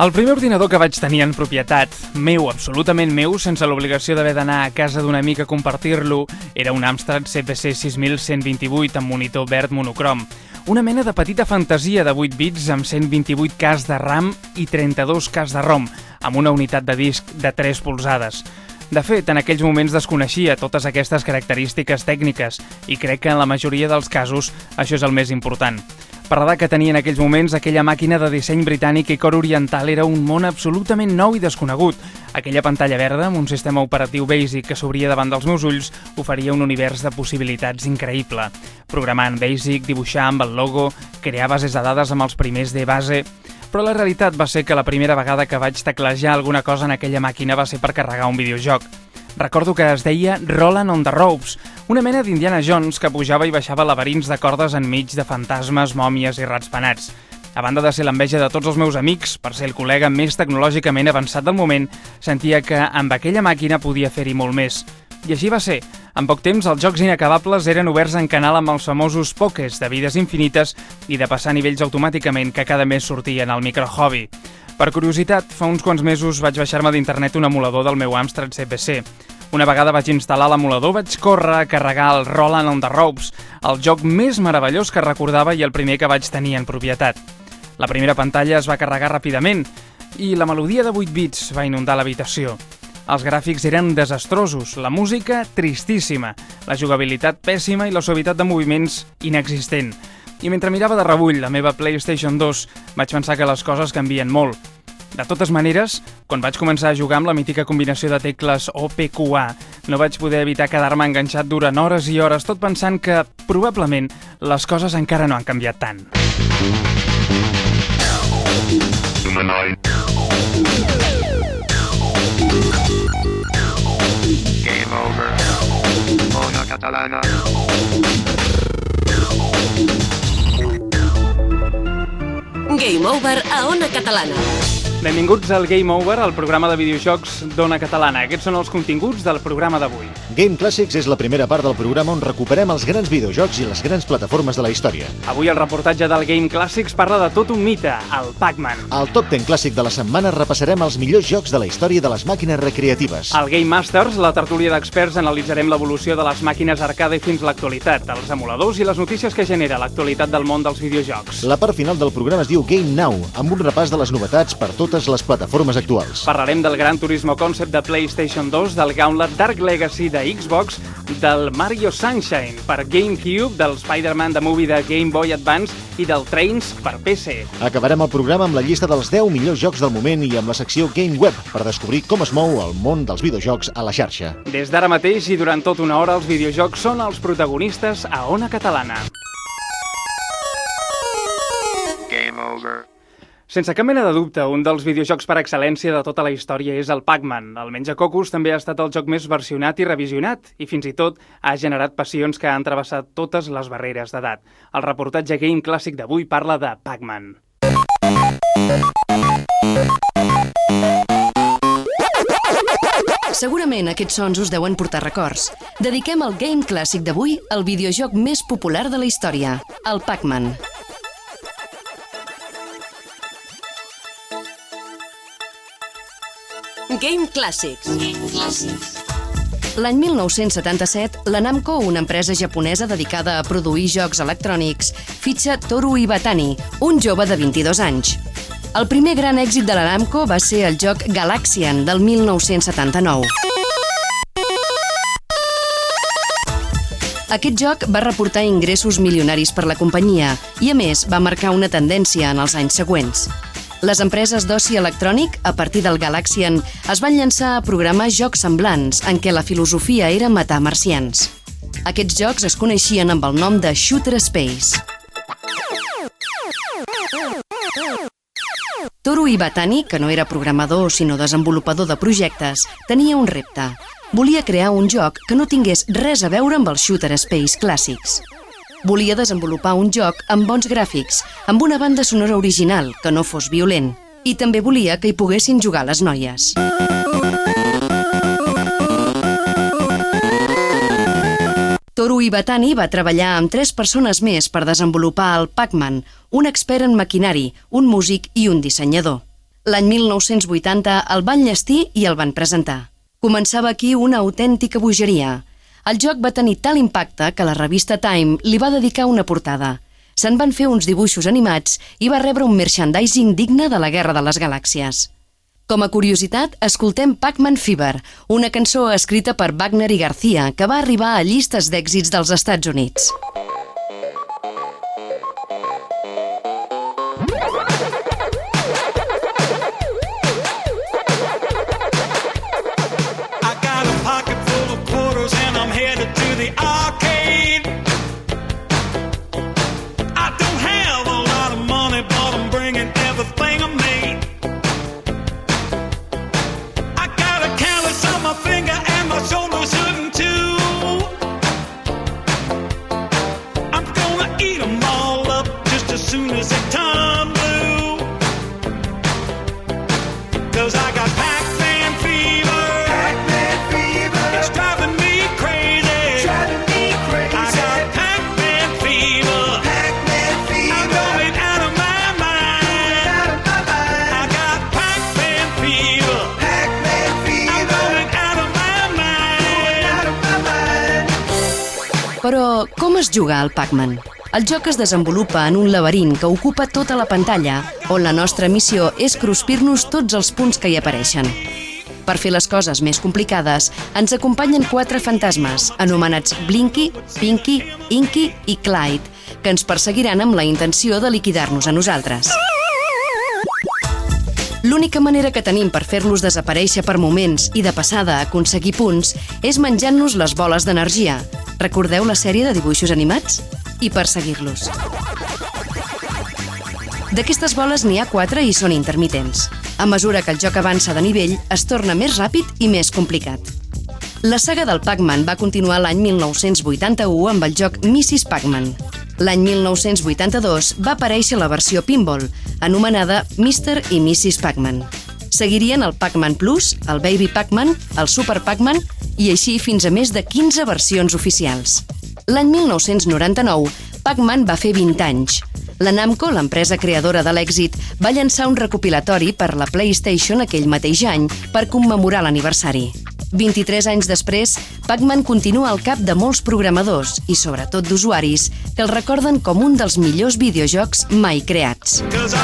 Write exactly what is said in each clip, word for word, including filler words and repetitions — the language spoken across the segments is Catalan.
El primer ordinador que vaig tenir en propietat, meu, absolutament meu, sense l'obligació d'haver d'anar a casa d'un amic a compartir-lo, era un Amstrad C P C sis mil cent vint-i-vuit amb monitor verd monocrom. Una mena de petita fantasia de vuit bits amb cent vint-i-vuit K de RAM i trenta-dos K de ROM, amb una unitat de disc de tres polzades. De fet, en aquells moments desconeixia totes aquestes característiques tècniques i crec que en la majoria dels casos això és el més important. Per l'edat que tenia en aquells moments, aquella màquina de disseny britànic i cor oriental era un món absolutament nou i desconegut. Aquella pantalla verda, amb un sistema operatiu basic que s'obria davant dels meus ulls, oferia un univers de possibilitats increïble. Programar en basic, dibuixar amb el logo, crear bases de dades amb els primers de base... Però la realitat va ser que la primera vegada que vaig teclejar alguna cosa en aquella màquina va ser per carregar un videojoc. Recordo que es deia Roland on the Ropes, una mena d'Indiana Jones que pujava i baixava laberints de cordes enmig de fantasmes, mòmies i ratspenats. A banda de ser l'enveja de tots els meus amics, per ser el col·lega més tecnològicament avançat del moment, sentia que amb aquella màquina podia fer-hi molt més. I així va ser. En poc temps, els jocs inacabables eren oberts en canal amb els famosos pokés de vides infinites i de passar nivells automàticament que cada mes sortien al microhobby. Per curiositat, fa uns quants mesos vaig baixar-me d'internet un emulador del meu Amstrad C P C. Una vegada vaig instal·lar l'emulador, vaig córrer a carregar el Roland on the Ropes, el joc més meravellós que recordava i el primer que vaig tenir en propietat. La primera pantalla es va carregar ràpidament i la melodia de vuit bits va inundar l'habitació. Els gràfics eren desastrosos, la música tristíssima, la jugabilitat pèssima i la suavitat de moviments inexistent. I mentre mirava de rebull la meva PlayStation dos, vaig pensar que les coses canvien molt. De totes maneres, quan vaig començar a jugar amb la mítica combinació de tecles O P Q A, no vaig poder evitar quedar-me enganxat durant hores i hores, tot pensant que, probablement, les coses encara no han canviat tant. Game over. Ona Catalana. Game over a Ona Catalana. Benvinguts al Game Over, el programa de videojocs d'Ona Catalana. Aquests són els continguts del programa d'avui. Game Classics és la primera part del programa on recuperem els grans videojocs i les grans plataformes de la història. Avui el reportatge del Game Classics parla de tot un mite, el Pac-Man. Al Top deu clàssic de la setmana repassarem els millors jocs de la història de les màquines recreatives. Al Game Masters, la tertúlia d'experts, analitzarem l'evolució de les màquines arcade fins a l'actualitat, els emuladors i les notícies que genera l'actualitat del món dels videojocs. La part final del programa es diu Game Now, amb un repàs de les novetats per totes les plataformes actuals. Parlarem del Gran Turismo Concept de PlayStation dos, del Gauntlet Dark Legacy de Xbox, del Mario Sunshine per GameCube, del Spider-Man The Movie de Game Boy Advance i del Trains per P C. Acabarem el programa amb la llista dels deu millors jocs del moment i amb la secció Game Web per descobrir com es mou el món dels videojocs a la xarxa. Des d'ara mateix i durant tota una hora, els videojocs són els protagonistes a Ona Catalana. Game over. Sense cap mena de dubte, un dels videojocs per excel·lència de tota la història és el Pac-Man. El Menjacocos també ha estat el joc més versionat i revisionat, i fins i tot ha generat passions que han travessat totes les barreres d'edat. El reportatge Game Clàssic d'avui parla de Pac-Man. Segurament aquests sons us deuen portar records. Dediquem el Game Clàssic d'avui al videojoc més popular de la història, el Pac-Man. Game Classics. L'any mil nou-cents setanta-set, la Namco, una empresa japonesa dedicada a produir jocs electrònics, fitxa Toru Iwatani, un jove de vint-i-dos anys. El primer gran èxit de la Namco va ser el joc Galaxian, del mil nou-cents setanta-nou. Aquest joc va reportar ingressos milionaris per la companyia i, a més, va marcar una tendència en els anys següents. Les empreses d'oci electrònic, a partir del Galaxian, es van llançar a programar jocs semblants, en què la filosofia era matar marcians. Aquests jocs es coneixien amb el nom de Shooter Space. Toru Iwatani, que no era programador sinó desenvolupador de projectes, tenia un repte. Volia crear un joc que no tingués res a veure amb els Shooter Space clàssics. Volia desenvolupar un joc amb bons gràfics, amb una banda sonora original, que no fos violent, i també volia que hi poguessin jugar les noies. Toru Iwatani va treballar amb tres persones més per desenvolupar el Pac-Man, un expert en maquinari, un músic i un dissenyador. L'any mil nou-cents vuitanta el van llestir i el van presentar. Començava aquí una autèntica bogeria. El joc va tenir tal impacte que la revista Time li va dedicar una portada. Se'n van fer uns dibuixos animats i va rebre un merchandising digne de la Guerra de les Galàxies. Com a curiositat, escoltem Pac-Man Fever, una cançó escrita per Wagner i Garcia que va arribar a llistes d'èxits dels Estats Units. Però com es juga al Pac-Man? El joc es desenvolupa en un laberint que ocupa tota la pantalla, on la nostra missió és cruspir-nos tots els punts que hi apareixen. Per fer les coses més complicades, ens acompanyen quatre fantasmes, anomenats Blinky, Pinky, Inky i Clyde, que ens perseguiran amb la intenció de liquidar-nos a nosaltres. L'única manera que tenim per fer-los desaparèixer per moments i de passada a aconseguir punts és menjant-nos les boles d'energia. Recordeu la sèrie de dibuixos animats? I perseguir-los. D'aquestes boles n'hi ha quatre i són intermitents. A mesura que el joc avança de nivell, es torna més ràpid i més complicat. La saga del Pac-Man va continuar l'any mil nou-cents vuitanta-u amb el joc missus Pac-Man. L'any mil nou-cents vuitanta-dos va aparèixer la versió pinball, anomenada mister i missus Pac-Man. Seguirien el Pac-Man Plus, el Baby Pac-Man, el Super Pac-Man i així fins a més de quinze versions oficials. L'any mil nou-cents noranta-nou, Pac-Man va fer vint anys. La Namco, l'empresa creadora de l'èxit, va llançar un recopilatori per la PlayStation aquell mateix any per commemorar l'aniversari. vint-i-tres anys després, Pac-Man continua al cap de molts programadors i sobretot d'usuaris que el recorden com un dels millors videojocs mai creats.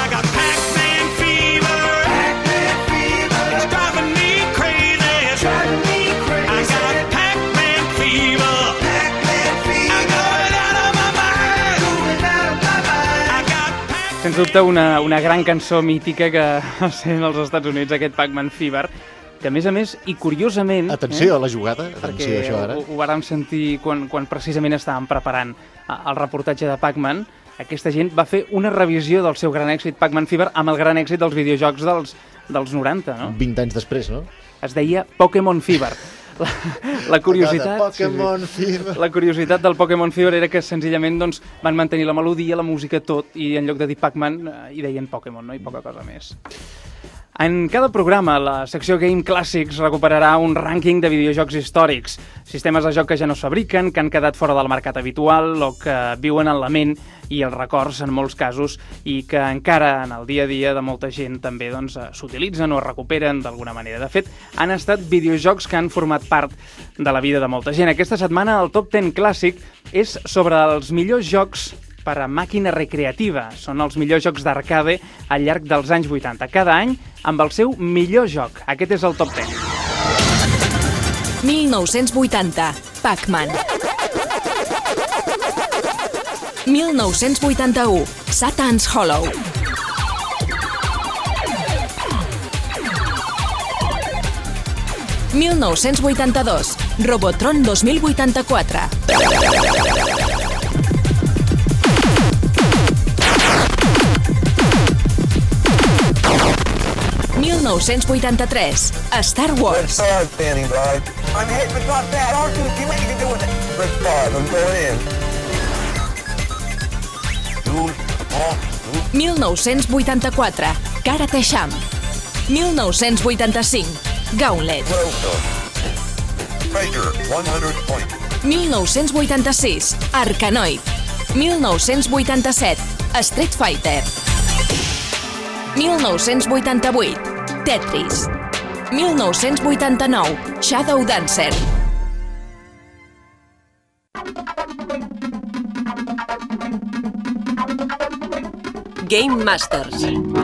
Sens dubte una, una gran cançó mítica que va ser als Estats Units, aquest Pac-Man Fever, que a més a més, i curiosament... Atenció eh, a la jugada, atenció a això ara. Ho, ho vàrem sentir quan, quan precisament estàvem preparant el reportatge de Pac-Man. Aquesta gent va fer una revisió del seu gran èxit Pac-Man Fever amb el gran èxit dels videojocs dels, dels noranta, no? vint anys després, no? Es deia Pokémon Fever. La, la curiositat... Pokémon sí, sí. Fever. La curiositat del Pokémon Fever era que senzillament doncs, van mantenir la melodia, la música, tot, i en lloc de dir Pac-Man eh, hi deien Pokémon, no? I poca cosa més. En cada programa, la secció Game Classics recuperarà un rànquing de videojocs històrics, sistemes de joc que ja no es fabriquen, que han quedat fora del mercat habitual o que viuen en la ment i els records en molts casos i que encara en el dia a dia de molta gent també doncs, s'utilitzen o es recuperen d'alguna manera. De fet, han estat videojocs que han format part de la vida de molta gent. Aquesta setmana el Top deu Clàssic és sobre els millors jocs per a màquina recreativa. Són els millors jocs d'arcade al llarg dels anys vuitanta. Cada any amb el seu millor joc. Aquest és el Top deu. mil nou-cents vuitanta. Pac-Man. mil nou-cents vuitanta-u. Satan's Hollow. mil nou-cents vuitanta-dos. Robotron dos mil vuitanta-quatre. mil nou-cents vuitanta-tres. Star Wars. mil nou-cents vuitanta-quatre. Karate Champ. mil nou-cents vuitanta-cinc. Gauntlet. mil nou-cents vuitanta-sis. Arkanoid. mil nou-cents vuitanta-set. Street Fighter. mil nou-cents vuitanta-vuit, Tetris. mil nou-cents vuitanta-nou, Shadow Dancer. Game Masters.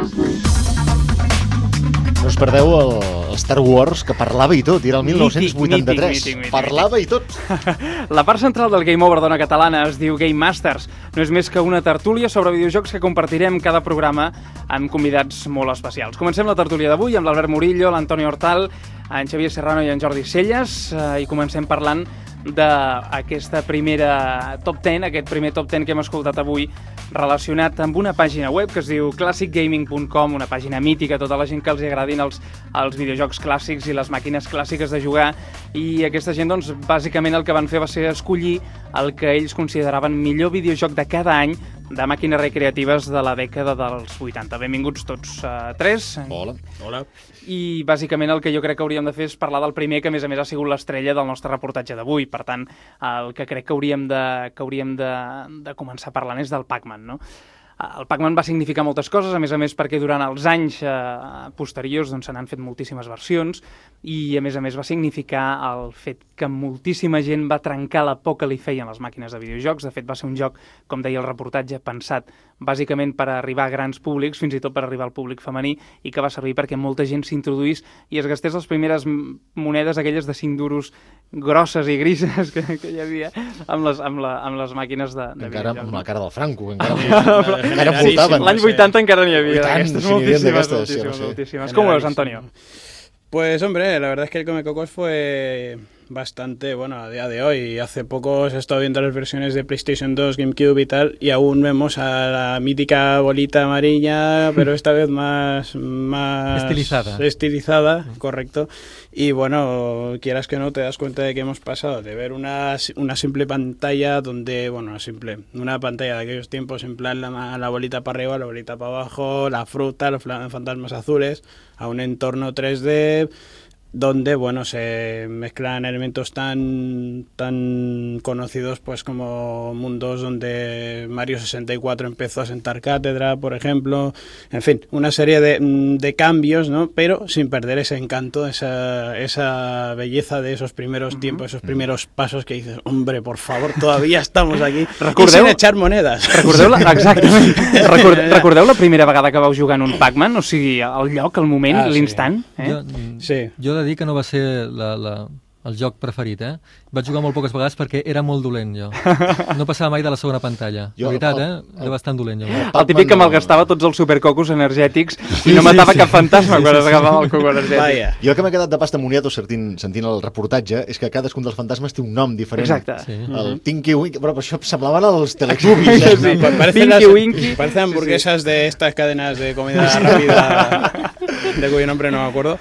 No us perdeu el, el Star Wars, que parlava i tot, i era el mil nou-cents vuitanta-tres. Mític, mític, mític, parlava i tot. La part central del Game Over d'Ona Catalana es diu Game Masters. No és més que una tertúlia sobre videojocs que compartirem cada programa amb convidats molt especials. Comencem la tertúlia d'avui amb l'Albert Murillo, l'Antoni Hortal, en Xavier Serrano i en Jordi Celles, eh, i comencem parlant d'aquesta primera top deu, aquest primer top deu que hem escoltat avui, relacionat amb una pàgina web que es diu classic gaming punt com, una pàgina mítica a tota la gent que els agradin els, els videojocs clàssics i les màquines clàssiques de jugar, i aquesta gent, doncs, bàsicament el que van fer va ser escollir el que ells consideraven millor videojoc de cada any de màquines recreatives de la dècada dels vuitanta. Benvinguts tots uh, tres. Hola. Hola. I bàsicament el que jo crec que hauríem de fer és parlar del primer, que a més a més ha sigut l'estrella del nostre reportatge d'avui. Per tant, el que crec que hauríem de, que hauríem de, de començar parlant és del Pac-Man, no? El Pac-Man va significar moltes coses, a més a més perquè durant els anys eh, posteriors doncs, se n'han fet moltíssimes versions, i a més a més va significar el fet que moltíssima gent va trencar la por que li feien les màquines de videojocs. De fet, va ser un joc, com deia el reportatge, pensat bàsicament per arribar a grans públics, fins i tot per arribar al públic femení, i que va servir perquè molta gent s'introduís i es gastés les primeres monedes, aquelles de cinc duros grosses i grises que, que hi havia amb les, amb la, amb les màquines de, de encara videojocs. amb la cara del Franco, encara, encara voltaven. L'any vuitanta encara n'hi havia tant, d'aquestes, sí, n'hi havia moltíssimes, d'aquestes, moltíssimes, sí, no sé. moltíssimes. Com ho veus, Antonio? Pues hombre, la verdad es que el Comecocos fue bastante, bueno, a día de hoy. Hace poco se ha estado viendo las versiones de PlayStation dos, GameCube y tal, y aún vemos a la mítica bolita amarilla, pero esta vez más... más estilizada. Estilizada, correcto. Y bueno, quieras que no, te das cuenta de que hemos pasado de ver una, una simple pantalla donde, bueno, simple, una pantalla de aquellos tiempos, en plan la, la bolita para arriba, la bolita para abajo, la fruta, los fantasmas azules, a un entorno tres D donde, bueno, se mezclan elementos tan tan conocidos pues como mundos donde Mario sesenta y cuatro empezó a sentar cátedra, por ejemplo. En fin, una serie de, de cambios, ¿no? Pero sin perder ese encanto, esa, esa belleza de esos primeros uh-huh. tiempos, esos primeros pasos que dices, hombre, por favor, todavía estamos aquí. Recordeu, I sin echar monedes. Recordeu la, exactament. Record, recordeu la primera vegada que vau jugar en un Pac-Man? O sigui, el lloc, el moment, ah, l'instant? Sí. Eh? Jo, sí. jo he de dir que no va ser la, la, el joc preferit, eh? Vaig jugar molt poques vegades perquè era molt dolent, jo. No passava mai de la segona pantalla. Jo, la veritat, el, eh? Era bastant dolent, jo. El, el típic que malgastava tots els supercocos energètics i no matava sí, sí. cap fantasma quan es agafava el coco energètic. Vaya. Jo el que m'ha quedat de pasta moniato sentint, sentint el reportatge és que cadascun dels fantasmes té un nom diferent. Exacte. Sí. El Tinky Winky, però això semblaven els Teletubbies. Eh? Sí, no, parecen, Tinky las, Winky. parecen hamburguesas sí, sí. de estas cadenas de comida rápida de cuyo nombre no me acuerdo.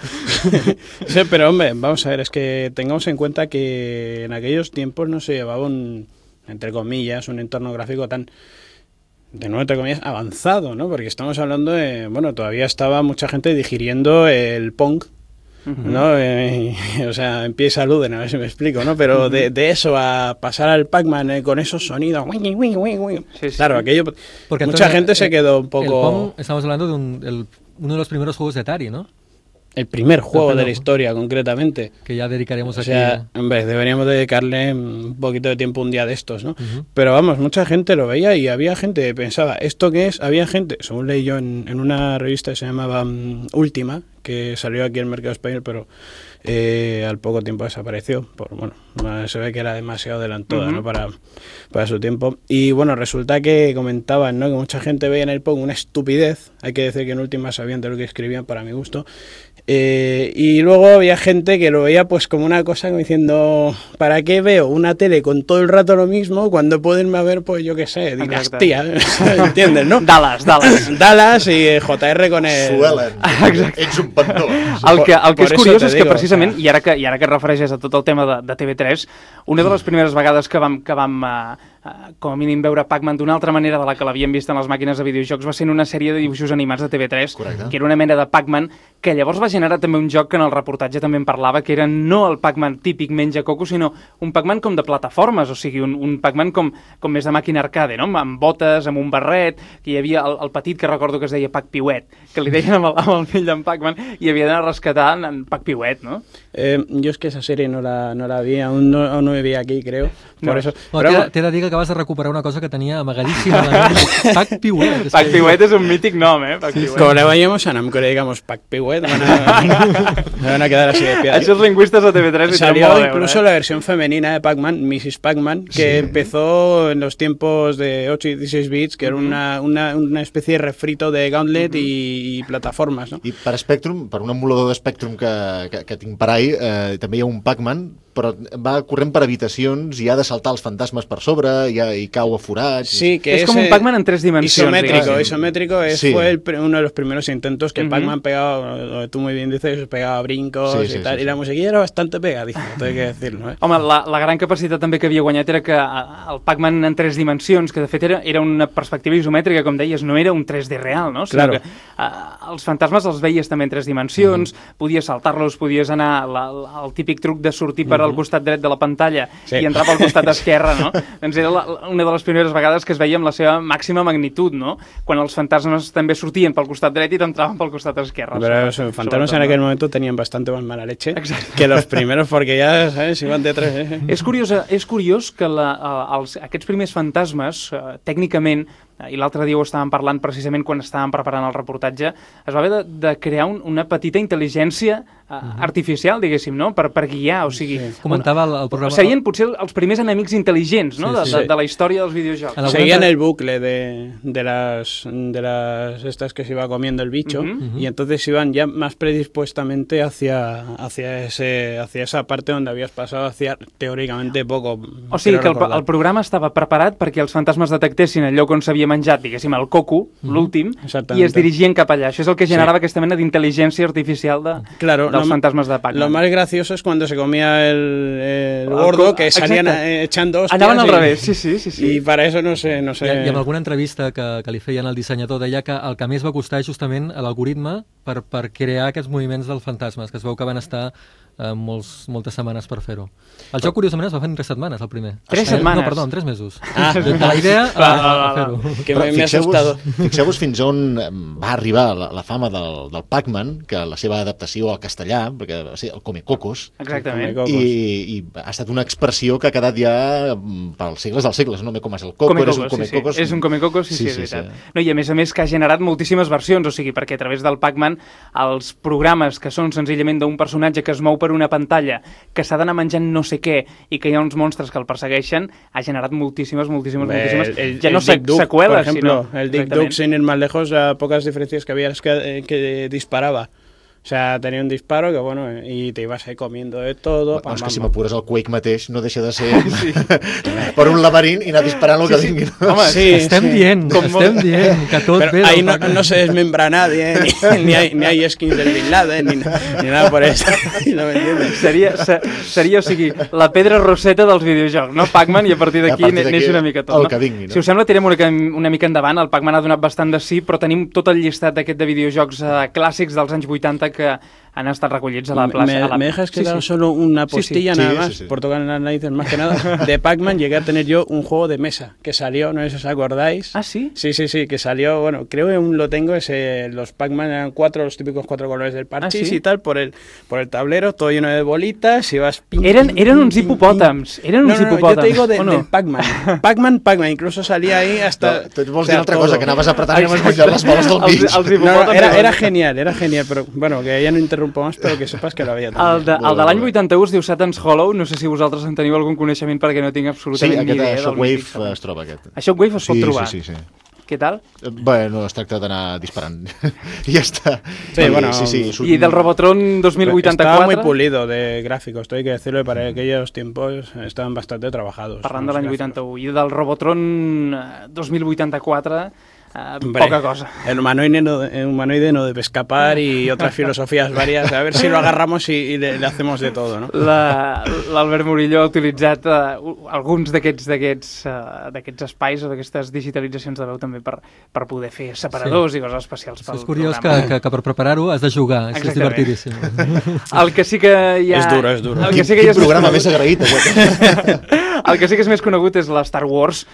Sí, pero hombre, vamos a ver, es que tengamos en cuenta que en aquellos tiempos no se llevaba un, entre comillas, un entorno gráfico tan, de nuevo, entre comillas, avanzado, ¿no? Porque estamos hablando de, bueno, todavía estaba mucha gente digiriendo el Pong, ¿no? Eh, o sea, en pie y saluden, a ver si me explico, ¿no? Pero de, de eso a pasar al Pac-Man eh, con esos sonidos, wing, wing, wing, wing. Sí, sí. Claro, aquello, porque mucha gente el, se quedó un poco... El Pong, estamos hablando de un, el, uno de los primeros juegos de Atari, ¿no? El primer juego el de la historia, concretamente. Que ya dedicaremos o aquí. Sea, hombre, deberíamos dedicarle un poquito de tiempo un día de estos, ¿no? Uh-huh. Pero vamos, mucha gente lo veía y había gente que pensaba, ¿esto qué es? Había gente, según leí yo en, en una revista que se llamaba um, Última, que salió aquí en el mercado español, pero eh, al poco tiempo desapareció. Por, bueno, se ve que era demasiado adelantada, uh-huh. ¿no? para, para su tiempo. Y bueno, resulta que comentaban, ¿no? Que mucha gente veía en el Pong una estupidez. Hay que decir que en Última sabían de lo que escribían, para mi gusto. Eh, y luego había gente que lo veía pues como una cosa como diciendo, ¿para qué veo una tele con todo el rato lo mismo cuando pueden ver, pues yo qué sé, Dinastía? ¿Entiendes, no? Dallas, Dallas. Dallas i J R con el... Suelen. Ets un pantó. El que, el que és curiós és que digo, precisament, o sea... i ara que, i ara que et refereixes a tot el tema de, de T V tres, una de les primeres vegades que vam, que vam uh, com a mínim veure Pac-Man d'una altra manera de la que l'havíem vist en les màquines de videojocs, va ser en una sèrie de dibuixos animats de T V tres, Correcte. Que era una mena de Pac-Man, que llavors va generar també un joc que en el reportatge també en parlava, que era no el Pac-Man típic menja coco, sinó un Pac-Man com de plataformes, o sigui, un, un Pac-Man com, com més de màquina arcade, no? Amb botes, amb un barret, que hi havia el, el petit que recordo que es deia Pac-Piuet, que li deien amb el, amb el fill d'en Pac-Man, i havia d'anar a rescatar en, en Pac-Piuet, no? Eh, yo es que esa serie no la, no la vi, aún no, aún no me vi aquí, creo. Por No. eso. Bueno, Pero, t'he t'he de dir que acabes de recuperar una cosa que tenia amagadíssima. Pac-Piuet. Pac-Piuet és un mític nom, eh? Pac-Piuet. como le vayamos a Namco, le digamos Pac Piwet, van a, me van a quedar así de pie. Això els lingüistes de T V tres hi tenen Salió molt a veure, incluso eh? la versión femenina de Pac-Man, missus Pac-Man, que Sí. empezó en los tiempos de ocho y dieciséis bits, que era una, una, una especie de refrito de Gauntlet y, y plataformas, ¿no? I per Spectrum, per un emulador de Spectrum que, que, que tinc per ahí, eh, també hi ha un Pac-Man, però va corrent per habitacions i ha de saltar els fantasmes per sobre i, ha, i cau a forats. Sí, que Es como un Pac-Man en tres dimensiones, Isométrico, digamos. isométrico es, Sí. fue el pr- uno de los primeros intentos que Ujú. Pac-Man pegaba, lo que tú muy bien dices, pegaba brincos Sí, y sí, tal, sí, y la sí. musiquilla era bastante pegadiza, todo hay que decirlo, ¿eh? Home, la, la gran capacitat també que havia guanyat era que eh, el Pac-Man en tres dimensions, que de fet era, era una perspectiva isomètrica, com deies, no era un tres D real, no? Sinó Claro. que eh, els fantasmes els veies també en tres dimensions, podies saltar-los, podies anar, la, la, el típic truc de sortir per al costat dret de la pantalla Sí. i entrar pel costat esquerre, no? Doncs era la, una de les primeres vegades que es veia amb la seva màxima magnitud, no? Quan els fantasmes també sortien pel costat dret i t'entraven pel costat esquerre. Pero sobre- los fantasmas sobretot, en aquel no? momento tenían bastante más mala leche Exacto. que los primeros, porque ya, ¿sabes? Iban de tres. ¿eh? És curiós, eh, és curiós que la, eh, els, aquests primers fantasmes, eh, tècnicament, eh, i l'altre dia ho estàvem parlant precisament quan estàvem preparant el reportatge, es va haver de, de crear un, una petita intel·ligència eh, artificial, diguéssim, no? per, per guiar, o sigui... Sí. Comentava el, el programa... Serien potser els primers enemics intel·ligents, no? Sí, de, sí. de, de la història dels videojocs. En algun Seguían entre- el bucle de, de las de las estas que se iba comiendo el bicho Ujú. y entonces iban ya más predispuestamente hacia hacia ese hacia esa parte donde habías pasado hacía teóricamente poco. O sigui creo que el, recordar. el programa estava preparat perquè els fantasmes detectessin el lloc on s'havia menjat, diguéssim, el coco, l'últim, Exactamente. i es dirigien cap allà. Això és el que generava aquesta mena d'intel·ligència artificial de, Claro, dels lo- fantasmes de Pac-Man. Lo más gracioso es cuando se comía el, el El gordo, co- que salían exacte. eh, echando hostias. Anaven al y- revés, sí, sí, sí. sí. Y para eso no sé, no sé. I, I amb alguna entrevista que, que li feien al dissenyador deia que el que més va costar és justament l'algoritme per, per crear aquests moviments dels fantasmes, que es veu que van estar eh, molts, moltes setmanes per fer-ho. El joc, curiosament, es va fer en tres setmanes, el primer. Tres Eh, setmanes? No, perdó, en tres mesos. Ah. De, de la idea a, Va, a, va, va, a fer-ho. Que Però me, me ha fixeu-vos asustado. fixeu-vos fins on eh, va arribar la, la fama del, del Pac-Man, que la seva adaptació al castellà, perquè va ser el Comecocos, Exactament. Come i, i ha estat una expressió que ha quedat ja mm, pels segles dels segles, no? Com és el coco, Comecocos, és un Comecocos. sí, sí. És un Comecocos, sí, sí, sí, és veritat. No, I a més a més que ha generat moltíssimes versions, o sigui, perquè a través del Pac-Man els programes que són senzillament d'un personatge que es mou per una pantalla, que s'ha d'anar menjant no sé què i que hi ha uns monstres que el persegueixen, ha generat moltíssimes, moltíssimes, moltíssimes... El, el, ja no el sé, Dick Duck, seqüeles, por ejemplo, sinó... el Dick Exactament. Duck, sin ir más lejos, a pocas diferencias que había es que, eh, que disparaba. O sea, tenía un disparo que, bueno, eh, y te ibas ahí comiendo de todo. Bueno, és pam, que si pam, pam. m'apures el Quake mateix no deixa de ser sí. per un laberint i anar disparant el que Sí, sí. vingui. Home, Sí, Estem sí. dient, Com estem molt- dient que tot Pero ve ahí del no, Pac-Man. no se desmembra nadie, ni, ni, hay, ni hay skins del Bin Laden, ni, ni nada por eso. ¿No me entiendes? Seria, se, seria, o sigui, la pedra roseta dels videojocs, no? Pac-Man, i a partir I a d'aquí partir d'aquí neix una mica tot, el no? que vingui, no? Si us sembla, tirem una, una mica endavant. El Pac-Man ha donat bastant de sí, però tenim tot el llistat d'aquest de videojocs eh, clàssics dels anys vuitanta que han estat recollits a la plaça. Me, a la... me dejas Sí, quedar sí. solo una Sí, sí. postilla Sí, nada sí, más, sí. por tocar en las narices más que nada. De Pac-Man llegué a tener yo un juego de mesa que salió, no sé si os acordáis. Ah, sí? Sí, sí, sí, que salió, bueno, creo que aún lo tengo, ese, los Pac-Man eran cuatro, los típicos cuatro colores del parchís Ah, ¿sí? y tal, por el, por el tablero, todo lleno de bolitas, y vas... pim, Eren, pim, eren pim, uns pim, hipopòtams. Eren No, uns no, no, yo hipopòtams. te digo de, o no? del Pac-Man. Pac-Man, Pac-Man, incluso salía ahí hasta... No, tu vols o sea, dir una altra todo. cosa, que anaves apretant i anaves menjant les boles del Els, mig. els No, no, hipopòtams... era, era genial, era genial, pero bueno, que ya no interrumpo más, pero que sepas que lo había también. El de, el de l'any vuitanta-u es diu Satan's Hollow, no sé si vosaltres en teniu algun coneixement perquè no tinc Sí, absolutament ni aquest idea. a del Shockwave mític Satan's. es troba aquest. A Shockwave es pot sí, trobar. Sí, sí, sí. Què tal? Eh, Bueno, es tracta d'anar disparant. I ja està. Sí, Vale, bueno, sí, sí, surt- I del Robotron dos mil vuitanta-quatre? Estaba muy pulido de gráficos, esto hay que decirlo, y para aquellos tiempos estaban bastante trabajados. Parlant de los l'any gráficos. vuitanta-u. I del Robotron eh, dos mil vuitanta-quatre, uh, Hombre, poca cosa. El humanoide, no, el humanoide no debe escapar y otras filosofías varias. A ver si lo agarramos y, y le, le hacemos de todo, ¿no? L'Albert Murillo ha utilitzat uh, alguns d'aquests d'aquests uh, d'aquests espais o d'aquestes digitalitzacions de veu també per, per poder fer separadors sí. i coses especials pel és curiós que, programa. que, que per preparar-ho has de jugar, és, és divertidíssim. El que sí que hi ha... És duro, és duro. El que Quin, sí que hi quin programa més agraït. El que sí que és més conegut és la Star Wars,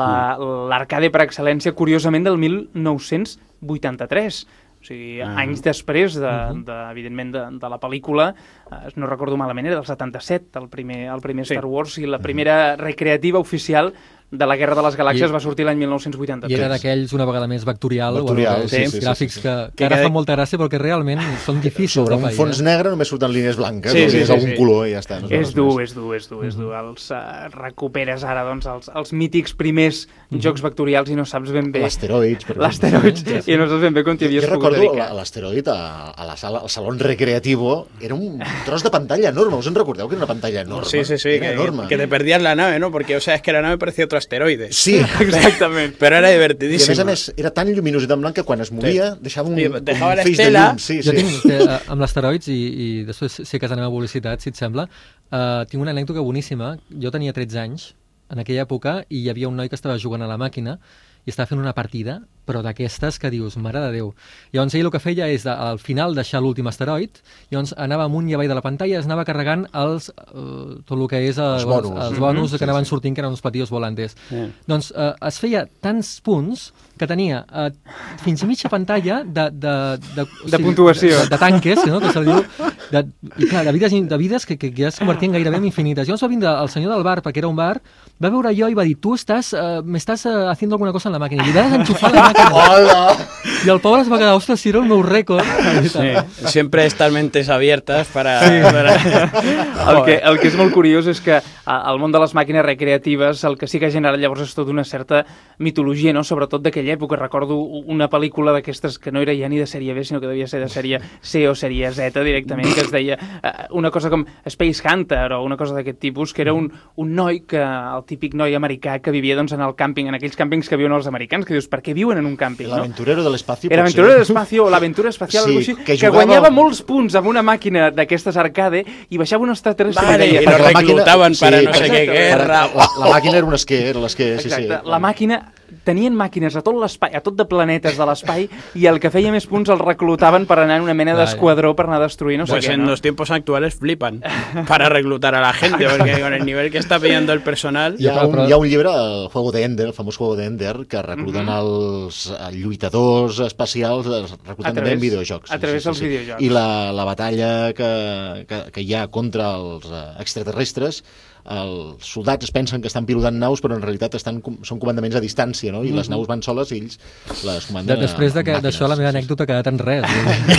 l'arcade per excel·lència, curiosament del mil nou-cents vuitanta-tres. O sigui, ah. anys després, de, de, evidentment, de, de la pel·lícula, eh, no recordo malament, era del setanta-set, el primer, el primer Star Wars, i la primera recreativa oficial de la Guerra de les Galàxies I, va sortir l'any mil nou-cents vuitanta-tres. I era d'aquells, una vegada més, vectorial, vectorial bueno, sí, sí, sí, gràfics sí, sí, sí. Que, que, que ara fan molta gràcia perquè realment són difícils sobre de un pair, fons eh? negre només surten línies blanques, sí, o sí, és sí, algun sí. color i ja està. No és, dur, és dur, és dur, és dur, els uh, recuperes ara doncs, els, els mítics primers mm-hmm. jocs vectorials i no saps ben bé... L'asteroids. L'asteroids, sí, sí. I no saps ben bé com t'hi havies pogut dedicar. Jo recordo l'asteroid a, a la sala, al salón recreativo, era un tros de pantalla enorme, us en recordeu que era una pantalla enorme? Sí, sí, sí, que, que te perdías la nave, ¿no? Porque, o sea, es que la nave parecía otro asteroide. Sí, exactament. Però era divertidíssim. I a més a més, era tan lluminós i tan blanc que quan es movia sí. deixava un, sí, deixava un feix de llum. Sí, jo sí. tinc, que, amb l'asteroids, i, i després sé que és la meva publicitat, si et sembla, uh, tinc una anècdota boníssima. Jo tenia tretze anys en aquella època i hi havia un noi que estava jugant a la màquina i estava fent una partida, però d'aquestes que dius, mare de Déu. Llavors ell el que feia és, de, al final, deixar l'últim asteroid, llavors anava amunt i avall de la pantalla, es anava carregant els, uh, tot el que és uh, els bonus, els bonus mm-hmm. que anaven sí, sí. sortint, que eren uns platillos volantes. Yeah. Doncs uh, es feia tants punts que tenia uh, fins a mitja pantalla de, de, de, o de sigui, puntuació. De, de tanques, no? Que se li diu, de, i clar, de vides, de vides que, que ja es convertien gairebé en infinites. Llavors va vindre el senyor del bar, perquè era un bar, va veure jo i va dir, tu estàs, uh, m'estàs uh, haciendo alguna cosa en la màquina. I vas enxufar la màquina. Hola! I el pobre es va quedar, ostres, si era el meu rècord. Sí, siempre estas mentes abiertas para... Sí. para... el, que, el que és molt curiós és que al món de les màquines recreatives el que sí que ha generat llavors és tota una certa mitologia, no? Sobretot d'aquella època. Recordo una pel·lícula d'aquestes que no era ja ni de sèrie B, sinó que devia ser de sèrie C o sèrie Z directament, que es deia uh, una cosa com Space Hunter o una cosa d'aquest tipus, que era un, un noi, que el típic noi americà que vivia doncs, en el càmping, en aquells càmpings que viuen els americans, que dius, per què viuen en un càmping? No? L'aventurero de l'espacio. Era l'aventurero de l'espacio o l'aventura espacial, sí, així, que, que jugava... guanyava molts punts amb una màquina d'aquestes arcade i baixava un extraterrestre vale, i deia... I lo reclutaven sí, para no sé exacte, què guerra... La, la màquina era un esquer, era l'esquer, sí, sí. Exacte, la màquina... Tenien màquines a tot l'espai, a tot de planetes de l'espai, i el que feia més punts els reclutaven per anar en una mena d'esquadró per anar a destruir no sé pues què, en ¿no? los tiempos actuales flipan para reclutar a la gente, porque con el nivel que está pidiendo el personal... Hi ha un, hi ha un llibre, el Juego de Ender, el famós Juego de Ender, que recluten uh-huh. els lluitadors espacials, recluten també en videojocs. A través sí, sí, dels sí. videojocs. I la, la batalla que, que, que hi ha contra els extraterrestres, els soldats es pensen que estan pilotant naus, però en realitat estan, són comandaments a distància, no? I les naus van soles i ells les comanden de, després de que, d'això la meva anècdota ha quedat en res.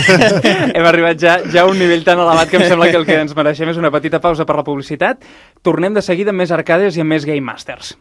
Hem arribat ja, ja a un nivell tan elevat que em sembla que el que ens mereixem és una petita pausa per la publicitat. Tornem de seguida amb més arcades i amb més Game Masters.